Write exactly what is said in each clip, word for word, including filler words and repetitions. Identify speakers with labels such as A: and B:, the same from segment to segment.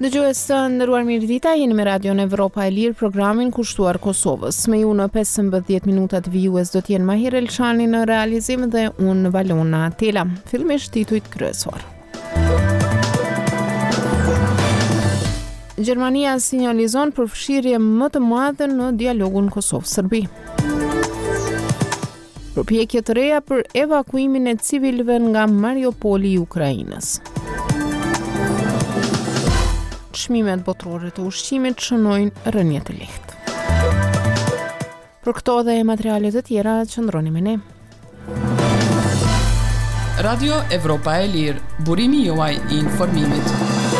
A: Dëgjues të nderuar mirëdita, jeni me Radion Evropa e Lirë, programin kushtuar Kosovës. Me ju në pesëmbëdhjetë minutat vijues do t'jenë Mahir Elshani në realizim dhe unë Valona Tela. Fillimisht titujt kryesor. Gjermania sinjalizon përfshirje më të madhe në dialogun Kosovë-Serbi. Përpjekje të reja për evakuimin e civilëve nga Mariupoli i Ukrainës. Çmimet botërore të ushqimit shënojnë rënje të lehtë. Për këto dhe materiale të tjera, qëndroni me ne.
B: Radio Evropa e Lirë, burimi juaj i informimit.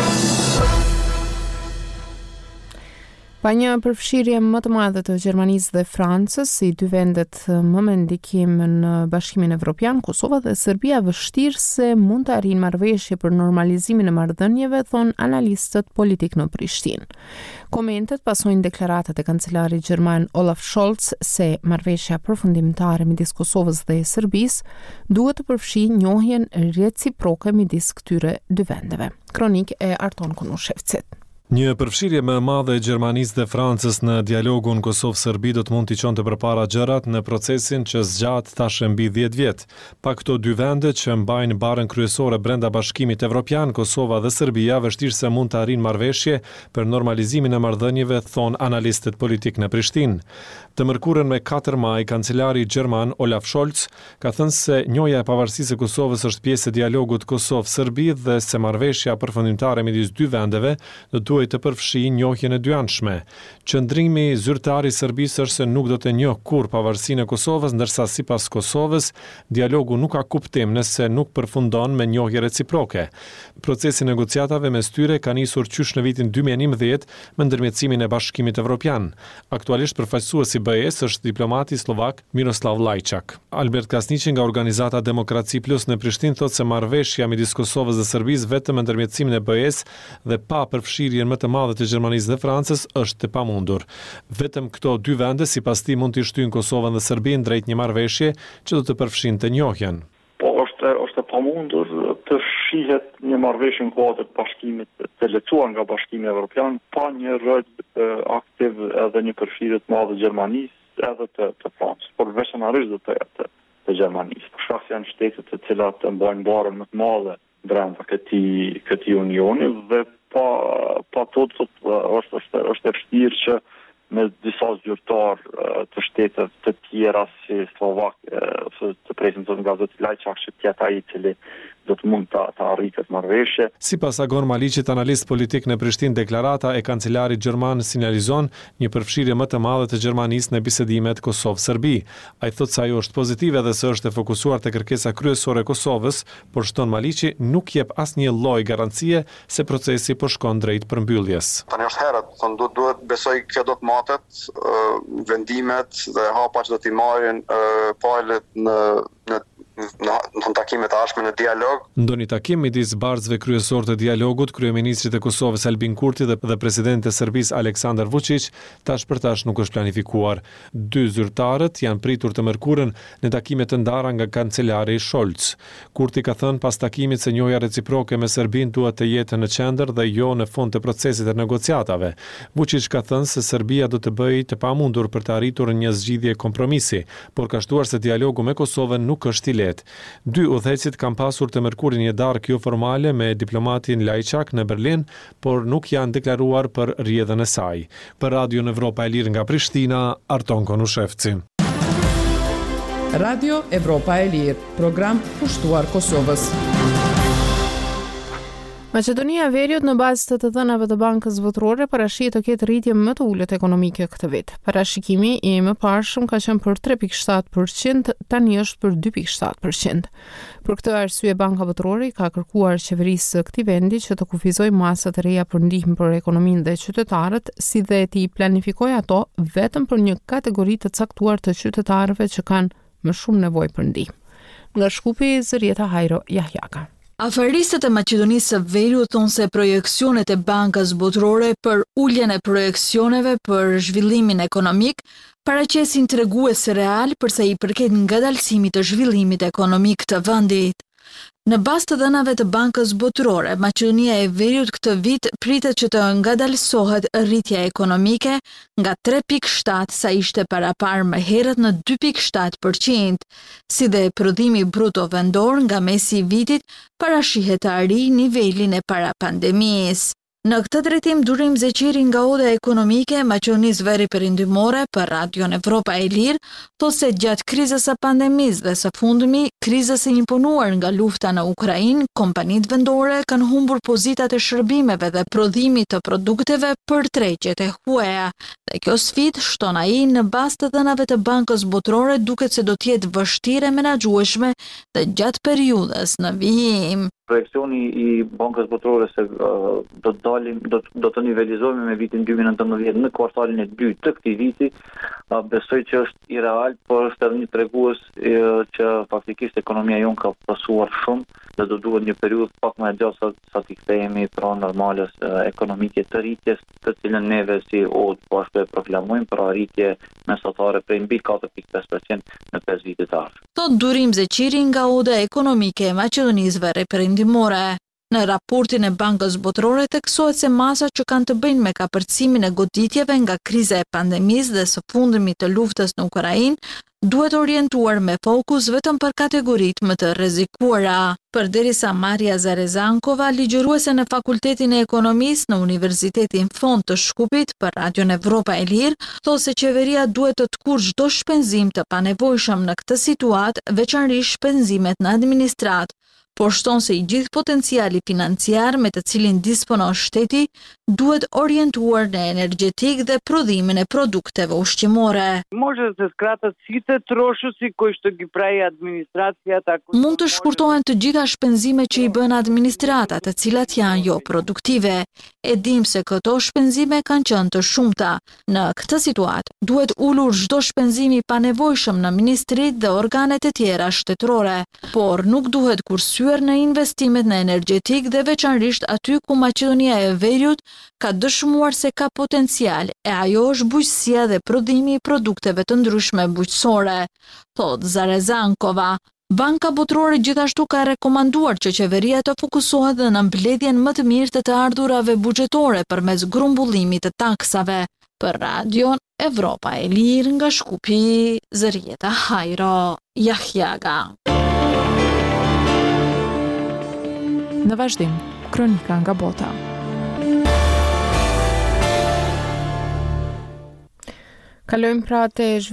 A: Pa një përfshirje më të madhe të Gjermanisë dhe Francës, si dy vendet më me ndikim në Bashkimin Evropian, Kosova dhe Serbia vështirë se mund të arrijnë marrëveshje për normalizimin e marrëdhënieve, thon analistët politik në Prishtinë. Komentet pasojnë deklaratat e kancelarit gjerman Olaf Scholz se marrëveshja përfundimtare midis Kosovës dhe Serbisë duhet të përfshijë njohjen reciproke midis këtyre dy vendeve. Kronik e Arton Kunushevcit.
C: Një përfshirje më e madhe e Gjermanisë dhe Francës në dialogun Kosovë-Serbi do të mund t'i çonte përpara gjërat në procesin që zgjat tash mbi dhjetë vjet. Pa këto dy vende që mbajnë barën kryesore brenda Bashkimit Evropian, Kosova dhe Serbia vështirë se mund të arrijnë marrëveshje për normalizimin e marrëdhënieve, thon analistët politik në Prishtinë. Të mërkurën me katër maj, kancelari gjerman Olaf Scholz ka thënë se njohja e pavarësisë së Kosovës është pjesë e dialogut Kosovë-Serbi dhe se marrëveshja përfundimtare midis dy vendeve do duhet të përfshijë njohjen e dyanshme. Qëndrimi zyrtar i Serbisë është se nuk do të njohë kurrë pavarësinë e Kosovës, ndërsa sipas Kosovës, dialogu nuk ka kuptim nëse nuk përfundon me njohje reciproke. Procesi i negociatave mes tyre ka nisur qysh në vitin dy mijë e njëmbëdhjetë me ndërmjetësimin e Bashkimit Evropian. Aktualisht përfaqësuesi i B E-s është diplomati slovak Miroslav Lajčak. Albert Kasniqi nga organizata Demokraci Plus në Prishtinë thotë se marrëveshja midis Kosovës dhe Serbisë vetëm me ndërmjetësimin e B E-s dhe pa përfshirjen më të madhe të Gjermanisë dhe Francës është e pamundur. Vetëm këto dy vende sipas tij mund të shtyjnë Kosovën dhe Serbinë drejt një marrëveshje që do të përfshinte njohjen.
D: Po është është e pamundur të shihet një marrëveshje në kuadër të bashkimit të lecuar nga Bashkimi Evropian pa një rol aktiv edhe një përfshirje të madhe të Gjermanisë edhe të, të Francës, por veçanërisht të, të, të Gjermanisë. Për shkak se janë shtete të cilat mbajnë barën më të madhe brenda këtij këtij unioni dhe pa pa to është është është e vështirë që me disa zyrtar të shteteve të tjera si Slovak të presin nga zoti Lajčak që tjetë ai i cili do të mund të, të arrijë këtë marrëveshje.
C: Sipas Agon Maliqit, analist politik në Prishtinë, deklarata e kancelarit gjerman sinjalizon një përfshirje më të madhe të Gjermanisë në bisedimet Kosovë-Serbi. Ai thotë se ajo është pozitive dhe se është e fokusuar te kërkesa kryesore e Kosovës, por shton Maliqi nuk jep asnjë lloj garancie se procesi po shkon drejt përmbylljes.
E: Tani është herët, thonë duhet duhet besoj kjo do të matet, uh, vendimet dhe hapa që do t'i marrin uh, palët në në në, në takimet e ardhshme në dialog.
C: Ndonjë takim midis barzëve kryesor të dialogut, kryeministrit e Kosovës Albin Kurti dhe, dhe presidenti i Serbisë Aleksandar Vučić, tash për tash nuk është planifikuar. Dy zyrtarët janë pritur të mërkurën në takime të ndara nga kancelari Scholz. Kurti ka thënë pas takimit se njohja reciproke me Serbinë duhet të jetë në qendër dhe jo në fund të procesit të negociatave. Vučić ka thënë se Serbia do të bëjë të pamundur për të arritur një zgjidhje kompromisi, por ka shtuar se dialogu me Kosovën nuk është i lehtë. Dy udhëhecit kanë pasur të mërkurin një darkë jo formale me diplomatin Lajčak në Berlin, por nuk janë deklaruar për rrjedhën e saj. Për Radio Evropa e Lirë nga Prishtina, Arton Konushevci.
B: Radio Evropa e Lirë, program kushtuar Kosovës.
A: Maqedonia e Veriut në bazë të të dhënave të Bankës Botërore parashit të ketë rritje më të ulët ekonomike këtë vit. Parashikimi i mëparshëm ka qenë për tre pikë shtatë përqind, tani është për dy pikë shtatë përqind. Për këtë arsye Banka Botërore ka kërkuar qeverisë së këtij vendi që të kufizojë masa të reja për ndihmë për ekonominë dhe qytetarët, si dhe të planifikojë ato vetëm për një kategori të caktuar të qytetarëve që kanë më shumë nevojë për ndihmë. Nga Shkupi, Zërieta Hajro Jahjaka.
F: Afaristët e Maqedonisë së Veriut thonë se projekcionet e Bankës Botërore për uljen e projekcioneve për zhvillimin ekonomik paraqesin tregues real përsa i përket ngadalësimit të zhvillimit ekonomik të vendit. Në bazë të dhënave të Bankës Botërore, Maqedonia e Veriut këtë vit pritet që të ngadalësohet rritja ekonomike nga tre pikë shtatë sa ishte parapar më herët në dy pikë shtatë përqind, si dhe prodhimi bruto vendor nga mesi i vitit parashihet të arrijë nivelin e para pandemisë. Në këtë drejtim, Durim Zeqiri nga Oda Ekonomike e Maqedonisë Veri Perëndimore për Radion Evropa e Lirë, thotë se gjatë krizës së pandemisë dhe së fundmi, krizës së imponuar nga lufta në Ukrainë, kompanitë vendore kanë humbur pozitat e shërbimeve dhe prodhimit të produkteve për tregjet e huaja. Dhe kjo sfidë, shton ai, në bazë të dhënave të Bankës Botërore duket se do të jetë vështirë e menaxhueshme dhe gjatë periudhës në vijim.
D: Projekcioni i Bankës Botërore se uh, do të dalim, do, do të nivelizohemi me vitin dy mijë e nëntëmbëdhjetë në kvartalin e dytë të këtij viti, uh, besoj që është i real, por është edhe një tregues uh, që faktikisht ekonomia jonë ka pasuar shumë dhe do duhet një periudhë pak më e gjatë sa, sa të kthehemi pranë normales uh, ekonomike të rritjes, të cilën neve si O D po ashtu e proklamojmë për arritje mesatare prej mbi katër pikë pesë përqind në pesë vite të ardhshme.
F: Thot Durim Zeqiri nga Oda Ekonomike e Maqedonisë Veri Perëndimore. Në raportin e Bankës Botërore theksohet se masat që kanë të bëjnë me kapërcimin e goditjeve nga kriza e pandemisë dhe së fundmi të luftës në Ukrainë duhet orientuar me fokus vetëm për kategoritë më të rrezikuara. Përderisa Maria Zarezankova, ligjëruese në Fakultetin e Ekonomisë në Universitetin Fond të Shkupit për Radion Evropa e Lirë, thotë se qeveria duhet të tkurrë çdo shpenzim të panevojshëm në këtë situatë, veçanërisht shpenzimet në administratë, por shton se i gjithë potenciali financiar me të cilin disponon shteti duhet orientuar në energjetik dhe prodhimin e produkteve ushqimore.
G: Може да се скратат сите трошоци кои што ги прави администрацијата.
F: Mund të shkurtohen të gjitha shpenzimet që i bën administrata, të cilat janë jo produktive. E dim se këto shpenzime kanë qenë të shumta. Në këtë situatë, duhet ulur çdo shpenzim i panevojshëm në ministrit dhe organet e tjera shtetërore, por nuk duhet kursyer në investimet në energjetik dhe veçanërisht aty ku Maqedonia e Veriut ka dëshmuar se ka potencial, e ajo është bujqësia dhe prodhimi i produkteve të ndryshme bujqësore, thot Zarezankova. Banka Botërore gjithashtu ka rekomanduar që qeveria të fokusohet dhe në mbledhjen më të mirë të të ardhurave buxhetore përmes grumbullimit të taksave. Për Radion Evropa e Lirë nga Shkupi, Zërieta Hajro, Jahjaga.
A: Në vazhdim, kronika nga bota. Kalojmë pra te